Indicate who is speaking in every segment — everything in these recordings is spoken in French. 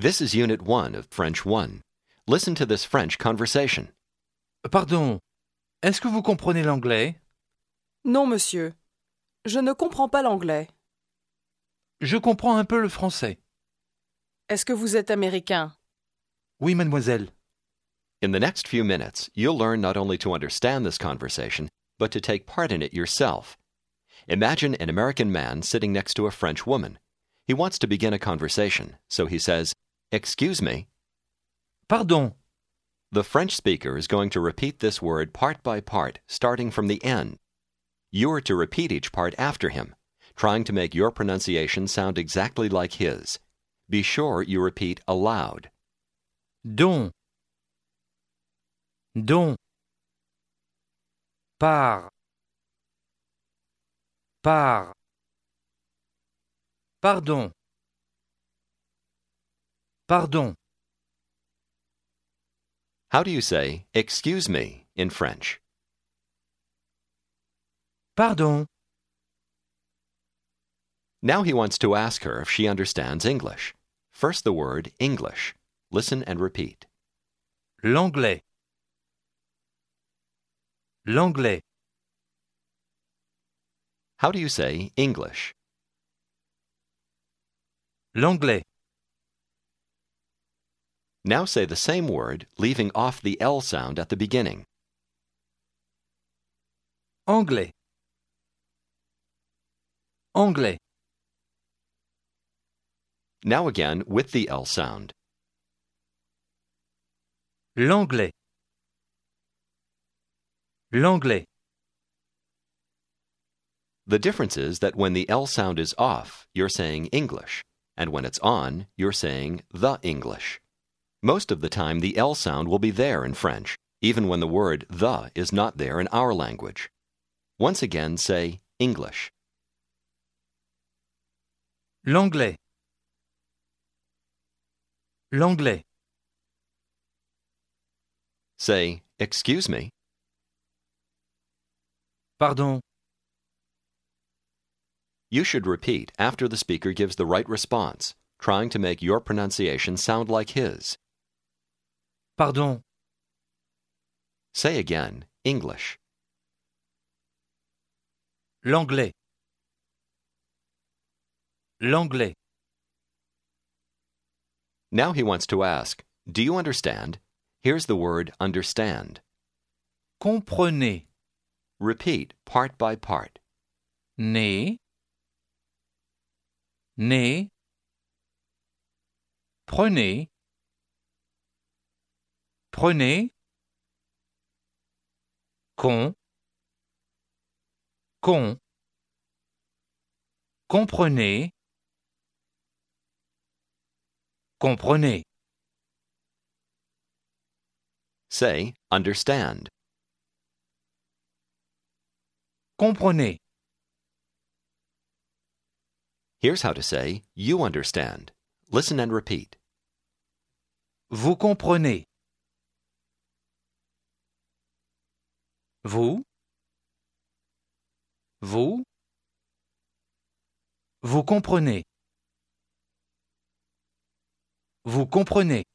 Speaker 1: This is Unit 1 of French 1. Listen to this French conversation.
Speaker 2: Pardon, est-ce que vous comprenez l'anglais?
Speaker 3: Non, monsieur. Je ne comprends pas l'anglais.
Speaker 2: Je comprends un peu le français.
Speaker 3: Est-ce que vous êtes américain?
Speaker 2: Oui, mademoiselle.
Speaker 1: In the next few minutes, you'll learn not only to understand this conversation, but to take part in it yourself. Imagine an American man sitting next to a French woman. He wants to begin a conversation, so he says, "Excuse me."
Speaker 2: Pardon,
Speaker 1: The French speaker is going to repeat this word part by part, starting from the end. You are to repeat each part after him, trying to make your pronunciation sound exactly like his. Be sure you repeat aloud.
Speaker 2: don, don, par, pardon, pardon.
Speaker 1: How do you say, "Excuse me," in French?
Speaker 2: Pardon,
Speaker 1: Now he wants to ask her if she understands English. First the word English. Listen and repeat.
Speaker 2: l'anglais, l'anglais,
Speaker 1: How do you say English?
Speaker 2: l'anglais,
Speaker 1: Now say the same word, leaving off the L sound at the beginning.
Speaker 2: anglais, anglais,
Speaker 1: Now again with the L sound.
Speaker 2: l'anglais, l'anglais.
Speaker 1: The difference is that when the L sound is off, you're saying English, and when it's on, you're saying the English. Most of the time, the L sound will be there in French, even when the word the is not there in our language. Once again, say English.
Speaker 2: L'anglais. L'anglais.
Speaker 1: Say, "Excuse me."
Speaker 2: Pardon.
Speaker 1: You should repeat after the speaker gives the right response, trying to make your pronunciation sound like his.
Speaker 2: Pardon.
Speaker 1: Say again, English.
Speaker 2: L'anglais. L'anglais.
Speaker 1: Now he wants to ask, "Do you understand?" Here's the word understand.
Speaker 2: Comprenez.
Speaker 1: Repeat part by part.
Speaker 2: Né. Né. Prenez. Prenez. Con. Con. Comprenez. Comprenez.
Speaker 1: Say, understand.
Speaker 2: Comprenez.
Speaker 1: Here's how to say, you understand. Listen and repeat.
Speaker 2: Vous comprenez. Vous. Vous. Vous comprenez. Vous comprenez.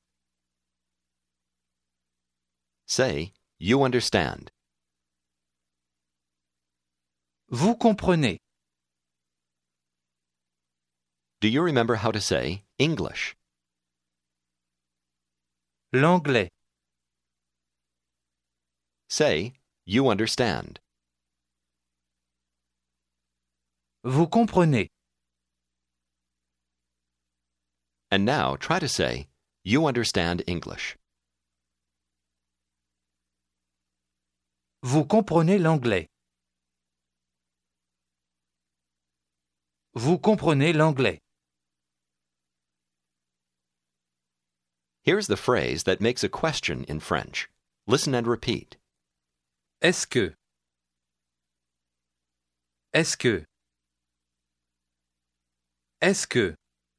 Speaker 1: Say, you understand.
Speaker 2: Vous comprenez.
Speaker 1: Do you remember how to say English?
Speaker 2: L'anglais.
Speaker 1: Say, you understand.
Speaker 2: Vous comprenez.
Speaker 1: And now try to say, you understand English.
Speaker 2: Vous comprenez l'anglais. Vous comprenez l'anglais.
Speaker 1: Here's the phrase that makes a question in French. Listen and repeat.
Speaker 2: Est-ce que? Est-ce que? Est-ce que?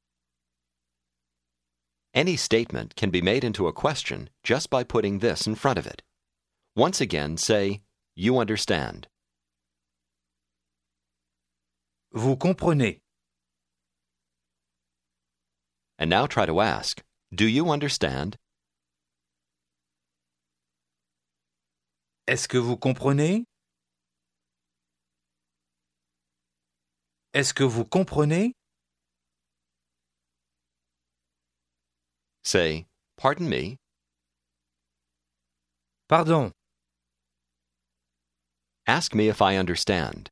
Speaker 1: Any statement can be made into a question just by putting this in front of it. Once again, say, you understand.
Speaker 2: Vous comprenez.
Speaker 1: And now try to ask, Do you understand?
Speaker 2: Est-ce que vous comprenez? Est-ce que vous comprenez?
Speaker 1: Say, pardon me.
Speaker 2: Pardon.
Speaker 1: Ask me if I understand.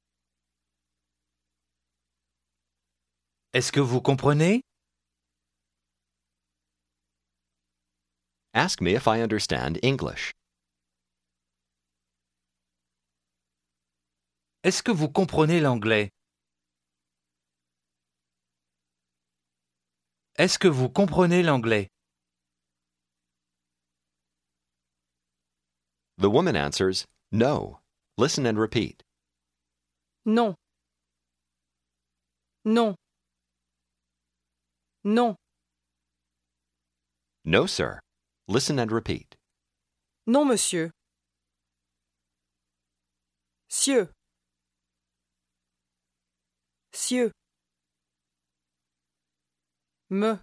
Speaker 2: Est-ce que vous comprenez?
Speaker 1: Ask me if I understand English.
Speaker 2: Est-ce que vous comprenez l'anglais? Est-ce que vous comprenez l'anglais?
Speaker 1: The woman answers, no. Listen and repeat.
Speaker 3: Non. Non. Non.
Speaker 1: No, sir. Listen and repeat.
Speaker 3: Non, monsieur. Cieux. Cieux. Me.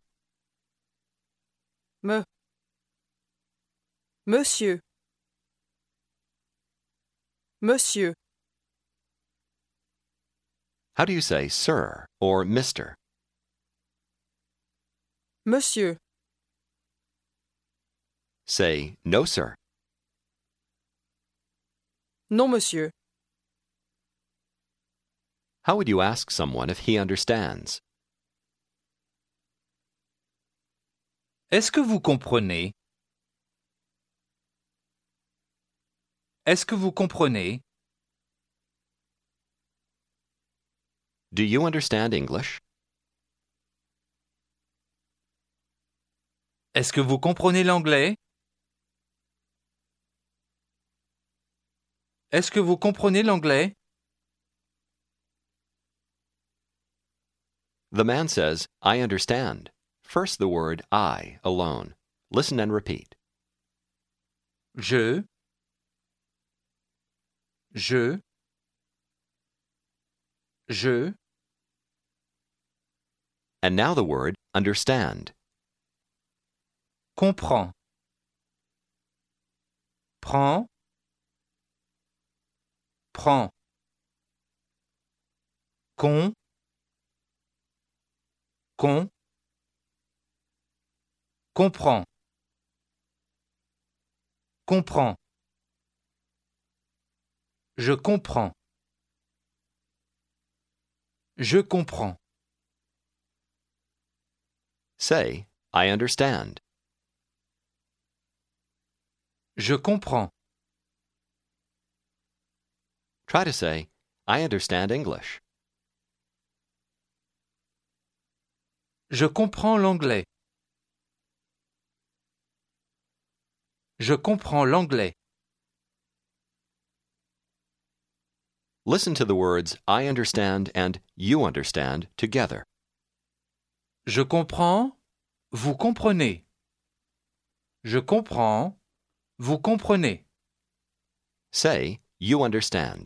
Speaker 3: Monsieur. Monsieur.
Speaker 1: How do you say sir or Mr.?
Speaker 3: Monsieur.
Speaker 1: Say no, sir.
Speaker 3: Non, monsieur.
Speaker 1: How would you ask someone if he understands?
Speaker 2: Est-ce que vous comprenez? Est-ce que vous comprenez?
Speaker 1: Do you understand English?
Speaker 2: Est-ce que vous comprenez l'anglais? Est-ce que vous comprenez l'anglais?
Speaker 1: The man says, I understand. First the word I alone. Listen and repeat.
Speaker 2: Je.
Speaker 1: And now the word understand.
Speaker 2: Comprends. Prends. Prends. Con. Comprends. Comprends. Je comprends. Je comprends.
Speaker 1: Say, I understand.
Speaker 2: Je comprends.
Speaker 1: Try to say, I understand English.
Speaker 2: Je comprends l'anglais. Je comprends l'anglais.
Speaker 1: Listen to the words I understand and you understand together.
Speaker 2: Je comprends, vous comprenez. Je comprends, vous comprenez.
Speaker 1: Say, you understand.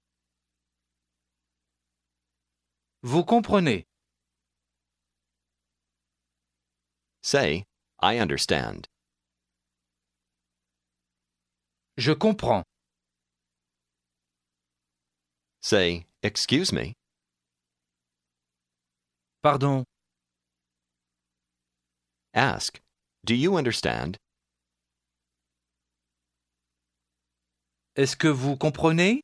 Speaker 2: Vous comprenez.
Speaker 1: Say, I understand.
Speaker 2: Je comprends.
Speaker 1: Say, excuse me.
Speaker 2: Pardon.
Speaker 1: Ask, do you understand?
Speaker 2: Est-ce que vous comprenez?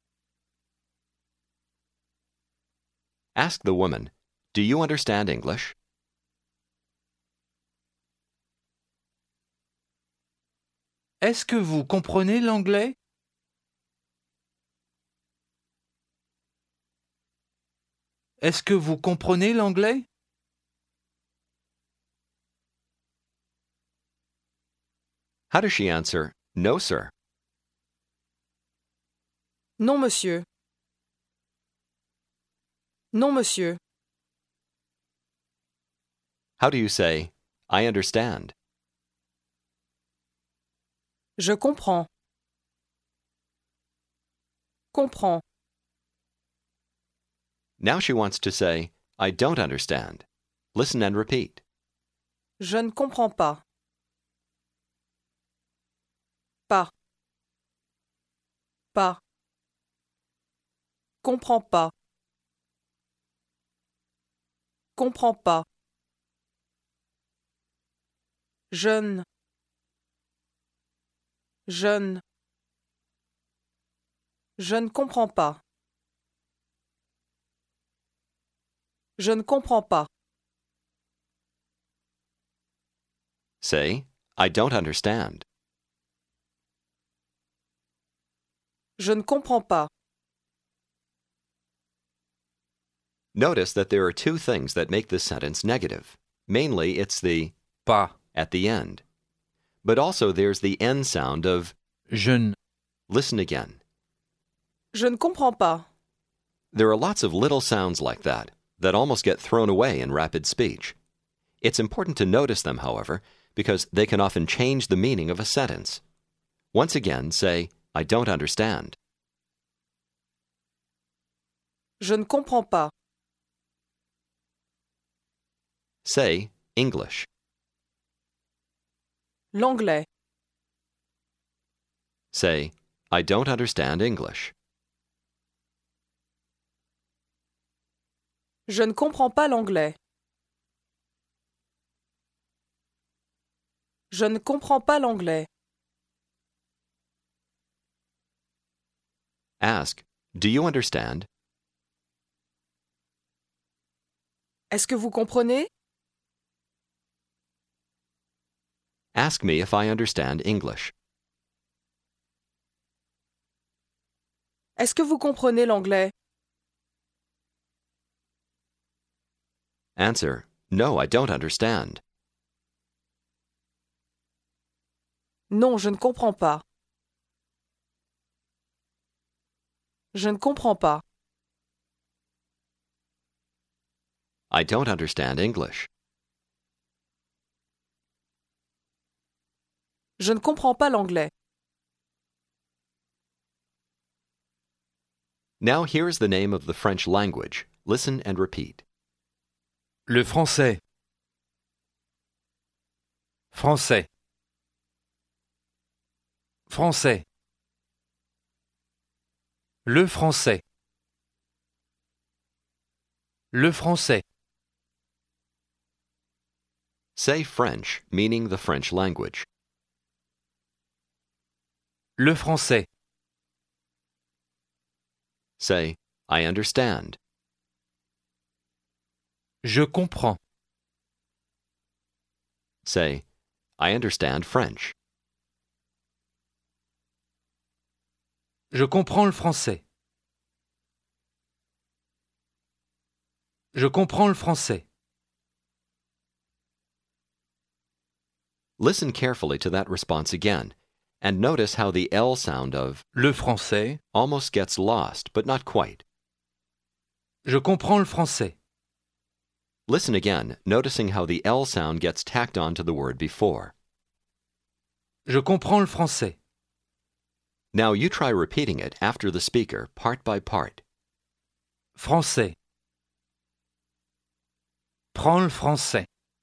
Speaker 1: Ask the woman, do you understand English?
Speaker 2: Est-ce que vous comprenez l'anglais? Est-ce que vous comprenez l'anglais?
Speaker 1: How does she answer, no, sir?
Speaker 3: Non, monsieur. Non, monsieur.
Speaker 1: How do you say, I understand?
Speaker 3: Je comprends. Comprends.
Speaker 1: Now she wants to say, I don't understand. Listen and repeat.
Speaker 3: Je ne comprends pas. Pas. Pas. Comprends pas. Comprends pas. Jeune. Jeune. Je ne comprends pas. Je ne comprends pas.
Speaker 1: Say, I don't understand.
Speaker 3: Je ne comprends pas.
Speaker 1: Notice that there are two things that make this sentence negative. Mainly, it's the
Speaker 2: Pas.
Speaker 1: at the end. But also there's the N sound of
Speaker 2: Je ne.
Speaker 1: listen again.
Speaker 3: Je ne comprends pas.
Speaker 1: There are lots of little sounds like that almost get thrown away in rapid speech. It's important to notice them, however, because they can often change the meaning of a sentence. Once again, say, I don't understand.
Speaker 3: Je ne comprends pas.
Speaker 1: Say, English.
Speaker 3: L'anglais.
Speaker 1: Say, I don't understand English.
Speaker 3: Je ne comprends pas l'anglais. Je ne comprends pas l'anglais.
Speaker 1: Ask, do you understand?
Speaker 3: Est-ce que vous comprenez?
Speaker 1: Ask me if I understand English.
Speaker 3: Est-ce que vous comprenez l'anglais?
Speaker 1: Answer, no, I don't understand.
Speaker 3: Non, je ne comprends pas. Je ne comprends pas.
Speaker 1: I don't understand English.
Speaker 3: Je ne comprends pas l'anglais.
Speaker 1: Now here's the name of the French language. Listen and repeat.
Speaker 2: Le français. Français. Français. Le français. Le français.
Speaker 1: Say French, meaning the French language.
Speaker 2: Le français.
Speaker 1: Say, I understand.
Speaker 2: Je comprends.
Speaker 1: Say, I understand French.
Speaker 2: Je comprends le français. Je comprends le français.
Speaker 1: Listen carefully to that response again, and notice how the L sound of
Speaker 2: Le français.
Speaker 1: almost gets lost, but not quite.
Speaker 2: Je comprends le français.
Speaker 1: Listen again, noticing how the L sound gets tacked on to the word before.
Speaker 2: Je comprends le français.
Speaker 1: Now you try repeating it after the speaker, part by part.
Speaker 2: Français. Prends le français.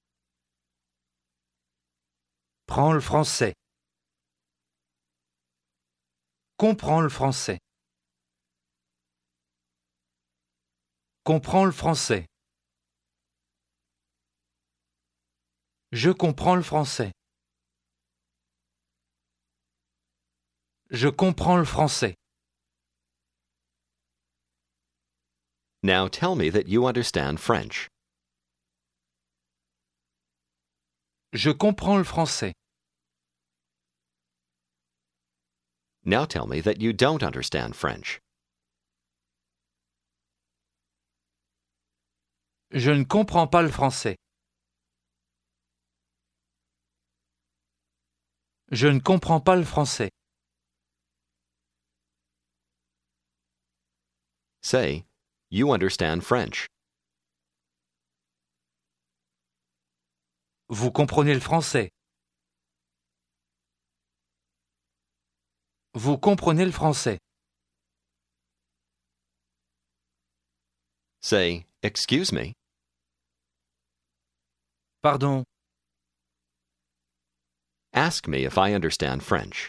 Speaker 2: Prends le français. Comprends le français. Comprends le français. Je comprends le français. Je comprends le français.
Speaker 1: Now tell me that you understand French.
Speaker 2: Je comprends le français.
Speaker 1: Now tell me that you don't understand French.
Speaker 2: Je ne comprends pas le français. Je ne comprends pas le français.
Speaker 1: Say, you understand French.
Speaker 2: Vous comprenez le français. Vous comprenez le français.
Speaker 1: Say, excuse me.
Speaker 2: Pardon.
Speaker 1: Ask me if I understand French.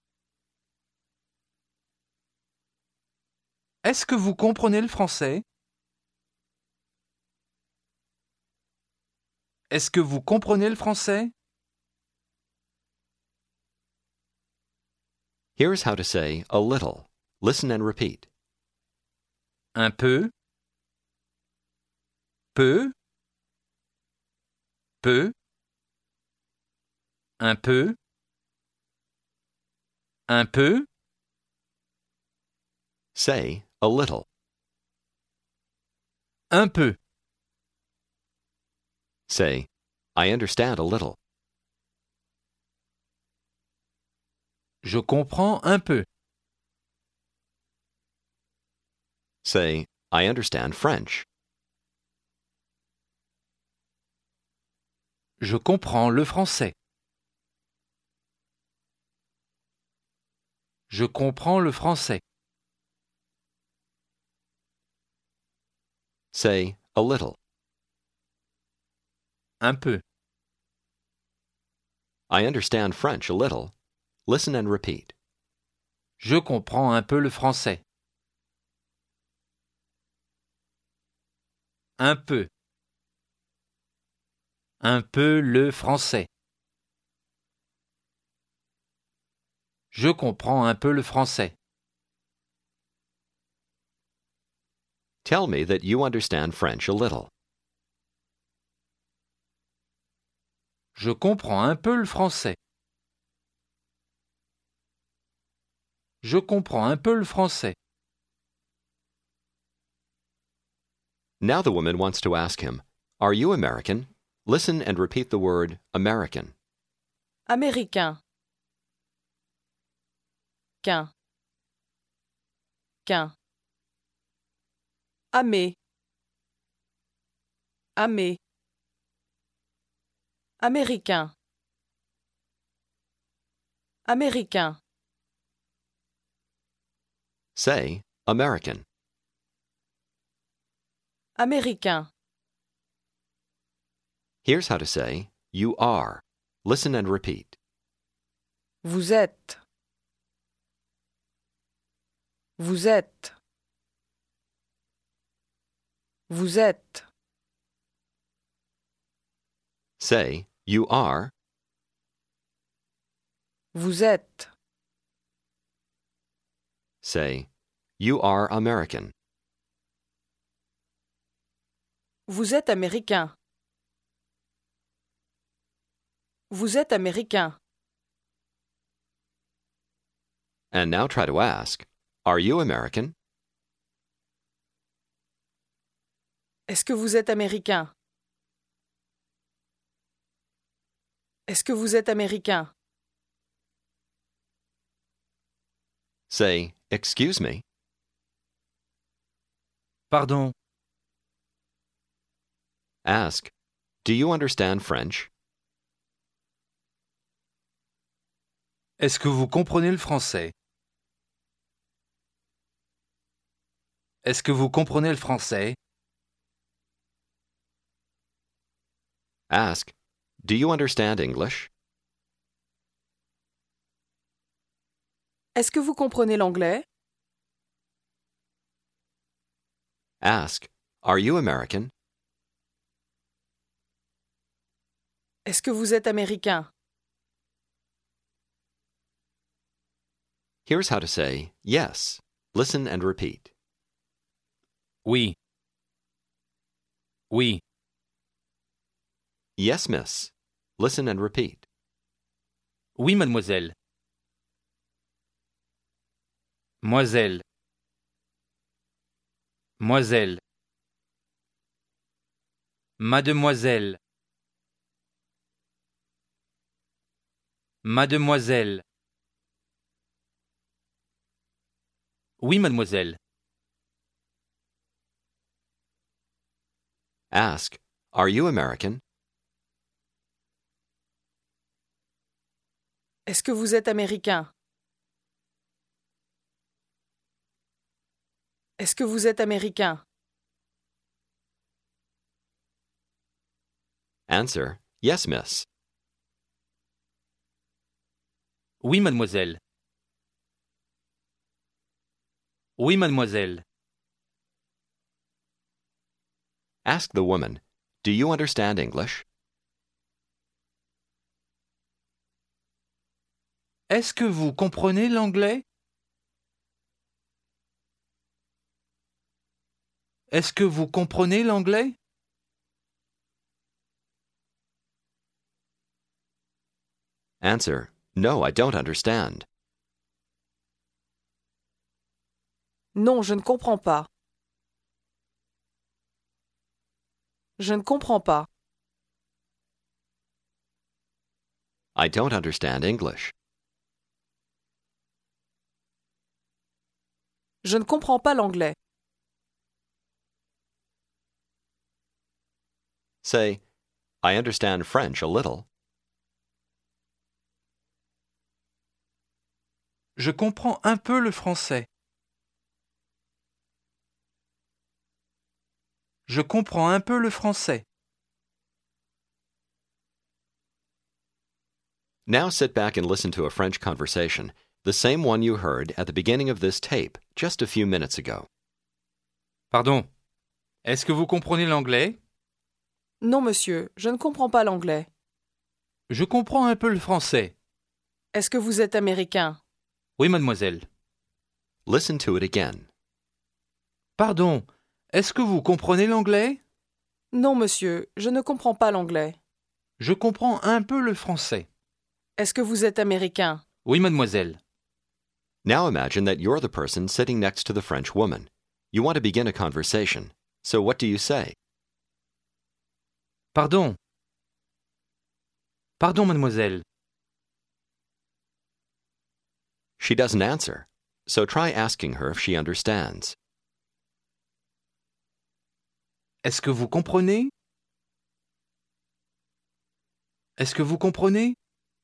Speaker 2: Est-ce que vous comprenez le français? Est-ce que vous comprenez le français?
Speaker 1: Here's how to say a little. Listen and repeat.
Speaker 2: Un peu. Peu. Peu. Un peu. Un peu.
Speaker 1: Say a little.
Speaker 2: Un peu.
Speaker 1: Say, I understand a little.
Speaker 2: Je comprends un peu.
Speaker 1: Say, I understand French.
Speaker 2: Je comprends le français. Je comprends le français.
Speaker 1: Say a little.
Speaker 2: Un peu.
Speaker 1: I understand French a little. Listen and repeat.
Speaker 2: Je comprends un peu le français. Un peu. Un peu le français. Je comprends un peu le français.
Speaker 1: Tell me that you understand French a little.
Speaker 2: Je comprends un peu le français. Je comprends un peu le français.
Speaker 1: Now the woman wants to ask him, Are you American? Listen and repeat the word American.
Speaker 3: Américain. Quin. Quin. Amé. Amé. Américain. Américain.
Speaker 1: Say American.
Speaker 3: Américain.
Speaker 1: Here's how to say you are. Listen and repeat.
Speaker 3: Vous êtes. Vous êtes. Vous êtes.
Speaker 1: Say you are.
Speaker 3: Vous êtes.
Speaker 1: Say you are American.
Speaker 3: Vous êtes américain. Vous êtes américain.
Speaker 1: And now try to ask, Are you American?
Speaker 3: Est-ce que vous êtes américain? Est-ce que vous êtes américain?
Speaker 1: Say, Excuse me.
Speaker 2: Pardon.
Speaker 1: Ask, Do you understand French?
Speaker 2: Est-ce que vous comprenez le français? Est-ce que vous comprenez le français?
Speaker 1: Ask, Do you understand English?
Speaker 3: Est-ce que vous comprenez l'anglais?
Speaker 1: Ask, Are you American?
Speaker 3: Est-ce que vous êtes américain?
Speaker 1: Here's how to say yes. Listen and repeat.
Speaker 2: Oui. Oui.
Speaker 1: Yes, miss. Listen and repeat.
Speaker 2: Oui, mademoiselle. Moiselle. Moiselle. Mademoiselle. Mademoiselle. Oui, mademoiselle.
Speaker 1: Ask, Are you American?
Speaker 3: Est-ce que vous êtes américain? Est-ce que vous êtes américain?
Speaker 1: Answer, Yes, miss.
Speaker 2: Oui, mademoiselle. Oui, mademoiselle.
Speaker 1: Ask the woman, "Do you understand English?"
Speaker 2: Est-ce que vous comprenez l'anglais? Est-ce que vous comprenez l'anglais?
Speaker 1: Answer, "No, I don't understand."
Speaker 3: Non, je ne comprends pas. Je ne comprends pas.
Speaker 1: I don't understand English.
Speaker 3: Je ne comprends pas l'anglais.
Speaker 1: Say, "I understand French a little."
Speaker 2: Je comprends un peu le français. Je comprends un peu le français.
Speaker 1: Now sit back and listen to a French conversation, the same one you heard at the beginning of this tape, just a few minutes ago.
Speaker 2: Pardon. Est-ce que vous comprenez l'anglais?
Speaker 3: Non, monsieur, je ne comprends pas l'anglais.
Speaker 2: Je comprends un peu le français.
Speaker 3: Est-ce que vous êtes américain?
Speaker 2: Oui, mademoiselle.
Speaker 1: Listen to it again.
Speaker 2: Pardon. Est-ce que vous comprenez l'anglais?
Speaker 3: Non, monsieur, je ne comprends pas l'anglais.
Speaker 2: Je comprends un peu le français.
Speaker 3: Est-ce que vous êtes américain?
Speaker 2: Oui, mademoiselle.
Speaker 1: Now imagine that you're the person sitting next to the French woman. You want to begin a conversation. So what do you say?
Speaker 2: Pardon. Pardon, mademoiselle.
Speaker 1: She doesn't answer. So try asking her if she understands.
Speaker 2: Est-ce que vous comprenez? Est-ce que vous comprenez?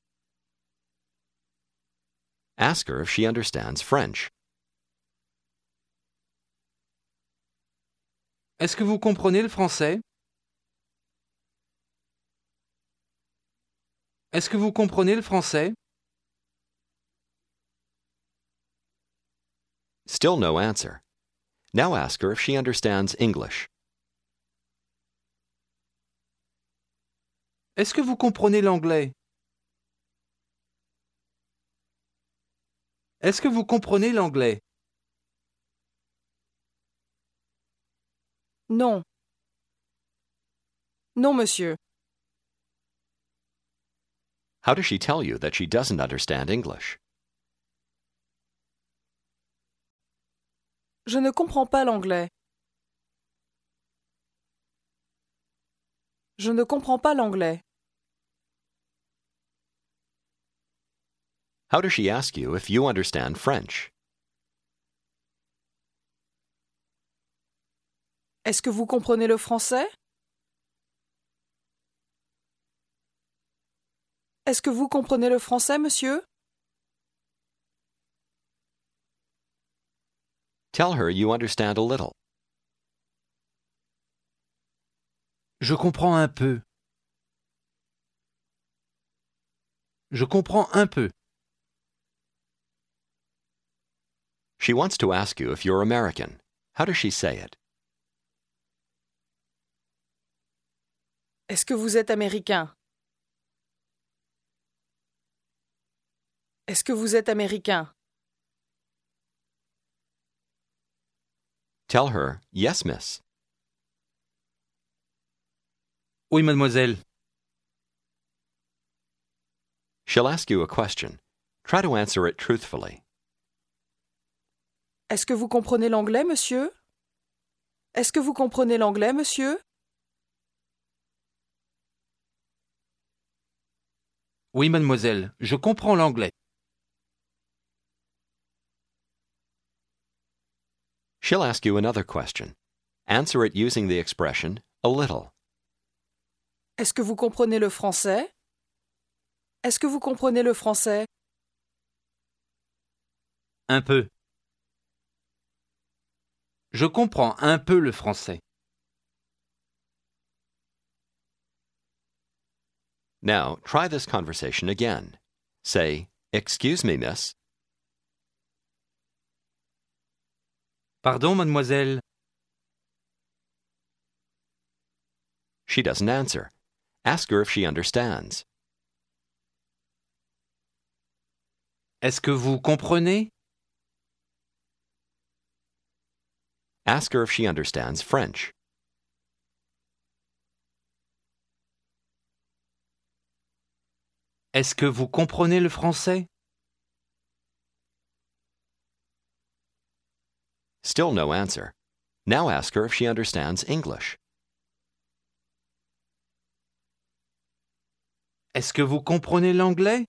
Speaker 1: Ask her if she understands French.
Speaker 2: Est-ce que vous comprenez le français? Est-ce que vous comprenez le français?
Speaker 1: Still no answer. Now ask her if she understands English.
Speaker 2: Est-ce que vous comprenez l'anglais? Est-ce que vous comprenez l'anglais?
Speaker 3: Non. Non, monsieur.
Speaker 1: How does she tell you that she doesn't understand English?
Speaker 3: Je ne comprends pas l'anglais. Je ne comprends pas l'anglais.
Speaker 1: How does she ask you if you understand French?
Speaker 3: Est-ce que vous comprenez le français? Est-ce que vous comprenez le français, monsieur?
Speaker 1: Tell her you understand a little.
Speaker 2: Je comprends un peu. Je comprends un peu.
Speaker 1: She wants to ask you if you're American. How does she say it?
Speaker 3: Est-ce que vous êtes américain? Est-ce que vous êtes américain?
Speaker 1: Tell her, "Yes, miss."
Speaker 2: Oui, mademoiselle.
Speaker 1: She'll ask you a question. Try to answer it truthfully.
Speaker 3: Est-ce que vous comprenez l'anglais, monsieur? Est-ce que vous comprenez l'anglais, monsieur?
Speaker 2: Oui, mademoiselle. Je comprends l'anglais.
Speaker 1: She'll ask you another question. Answer it using the expression a little.
Speaker 3: Est-ce que vous comprenez le français? Est-ce que vous comprenez le français?
Speaker 2: Un peu. Je comprends un peu le français.
Speaker 1: Now, try this conversation again. Say, Excuse me, miss.
Speaker 2: Pardon, mademoiselle.
Speaker 1: She doesn't answer. Ask her if she understands.
Speaker 2: Est-ce que vous comprenez?
Speaker 1: Ask her if she understands French.
Speaker 2: Est-ce que vous comprenez le français?
Speaker 1: Still no answer. Now ask her if she understands English.
Speaker 2: Est-ce que vous comprenez l'anglais?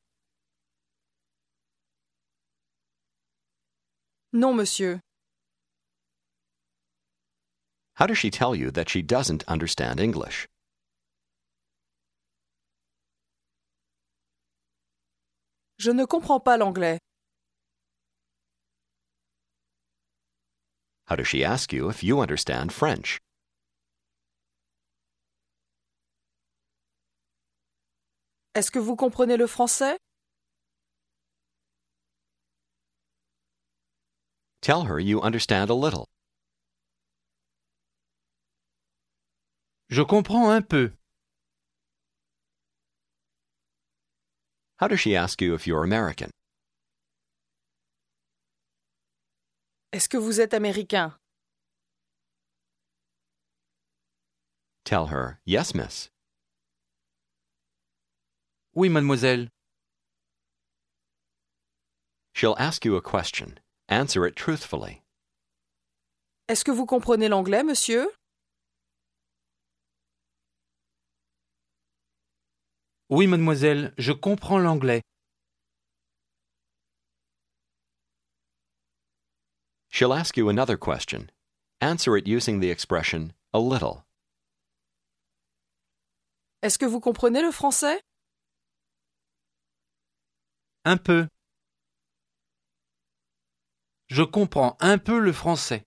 Speaker 3: Non, monsieur.
Speaker 1: How does she tell you that she doesn't understand English?
Speaker 3: Je ne comprends pas l'anglais.
Speaker 1: How does she ask you if you understand French?
Speaker 3: Est-ce que vous comprenez le français?
Speaker 1: Tell her you understand a little.
Speaker 2: Je comprends un peu.
Speaker 1: How does she ask you if you're American?
Speaker 3: Est-ce que vous êtes américain?
Speaker 1: Tell her, yes, miss.
Speaker 2: Oui, mademoiselle.
Speaker 1: She'll ask you a question. Answer it truthfully.
Speaker 3: Est-ce que vous comprenez l'anglais, monsieur?
Speaker 2: Oui, mademoiselle, je comprends l'anglais.
Speaker 1: She'll ask you another question. Answer it using the expression a little.
Speaker 3: Est-ce que vous comprenez le français?
Speaker 2: Un peu. Je comprends un peu le français.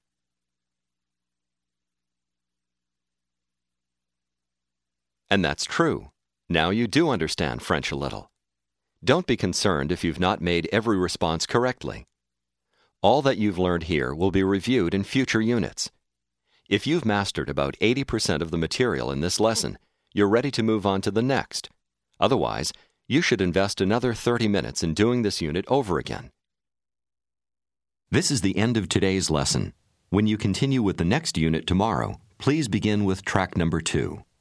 Speaker 1: And that's true. Now you do understand French a little. Don't be concerned if you've not made every response correctly. All that you've learned here will be reviewed in future units. If you've mastered about 80% of the material in this lesson, you're ready to move on to the next. Otherwise, you should invest another 30 minutes in doing this unit over again. This is the end of today's lesson. When you continue with the next unit tomorrow, please begin with track number 2.